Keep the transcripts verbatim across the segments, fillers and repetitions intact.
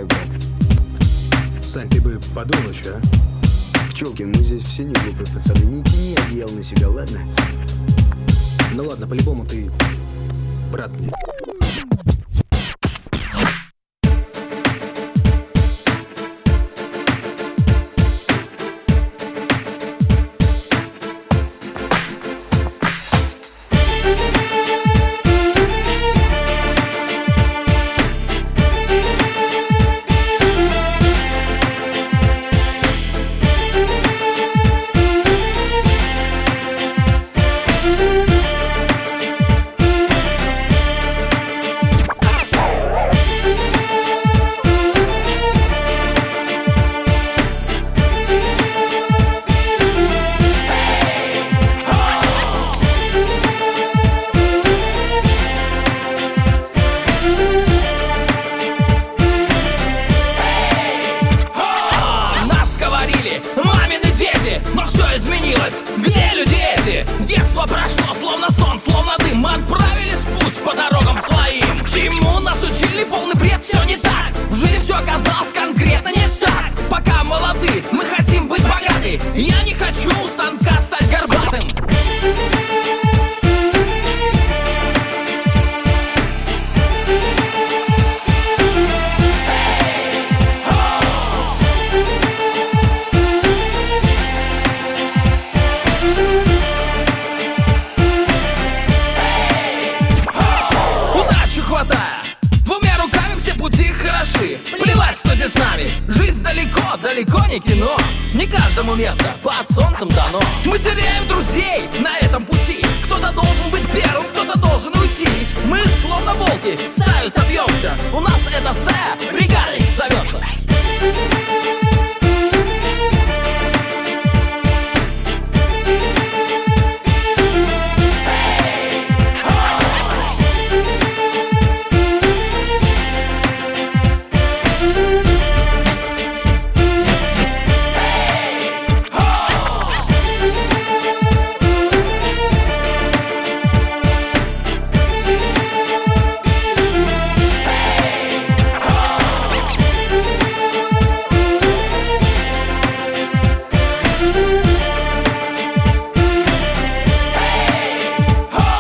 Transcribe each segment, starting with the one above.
твой брат. Сань, ты бы подумал еще, а? Пчелкин, мы здесь все не глупые пацаны. Не тяни одеяло на себя, ладно? Ну ладно, по-любому ты брат мне. Мамины дети, но все изменилось. Где люди эти? Детство прошло, словно сон, словно дым. Мы отправились в путь по дорогам своим. Чему нас учили, полный бред, все не так. В жизни все оказалось конкретно не так. Пока молоды, мы хотим быть богаты. Я не хочу у станка стать горбатым. Хватая, двумя руками все пути хороши. Плевать, кто здесь с нами. Жизнь далеко, далеко не кино. Не каждому место под солнцем дано. Мы теряем друзей на этом пути. Кто-то должен быть первым, кто-то должен уйти. Мы словно волки, стаю собьемся. У нас эта стая бригадой зовется.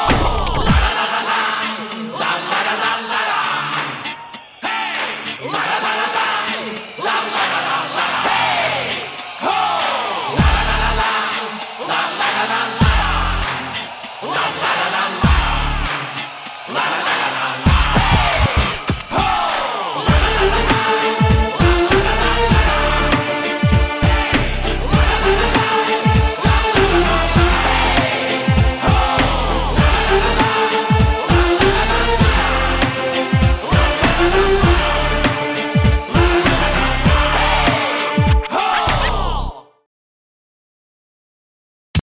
Wow.